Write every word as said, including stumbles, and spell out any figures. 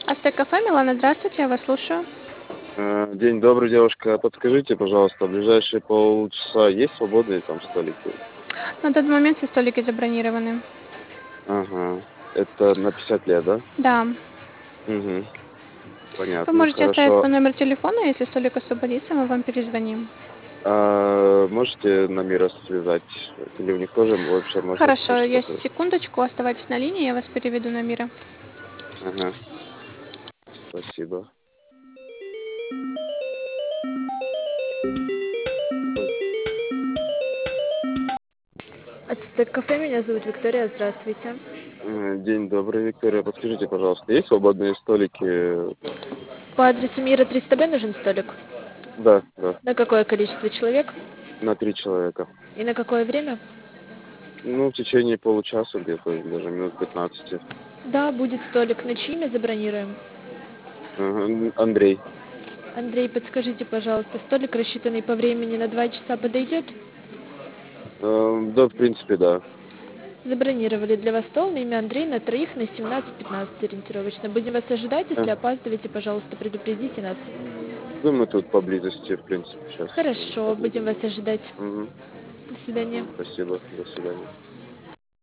Астек кафе, Милана, здравствуйте, я вас слушаю. Э, День добрый, девушка. Подскажите, пожалуйста, в ближайшие полчаса есть свободные там столики? На тот момент все столики забронированы. Ага. Это на пятьдесят лет, да? Да. Угу. Вы Понятно, можете оставить хорошо. свой номер телефона, если столик освободится, мы вам перезвоним. А можете номера связать? Или у них тоже вообще можно Хорошо, сказать я что-то? секундочку, оставайтесь на линии, я вас переведу на мира. Ага. Спасибо. Ой. Ацтек кафе, меня зовут Виктория, здравствуйте. Э, День добрый, Виктория. Подскажите, пожалуйста, есть свободные столики? По адресу Мира триста Б нужен столик? Да, да. На какое количество человек? На три человека. И на какое время? Ну, в течение получаса где-то, даже минут пятнадцати. Да, будет столик. На чье имя забронируем? Ага. Андрей. Андрей, подскажите, пожалуйста, столик, рассчитанный по времени на два часа, подойдет? Э, Да, в принципе, да. Забронировали для вас стол на имя Андрей на троих на семнадцать пятнадцать ориентировочно. Будем вас ожидать, Э, если опаздываете, пожалуйста, предупредите нас. Да мы тут поблизости, в принципе, сейчас Хорошо, будем подъедем. вас ожидать. Мгм. До свидания. Спасибо, до свидания.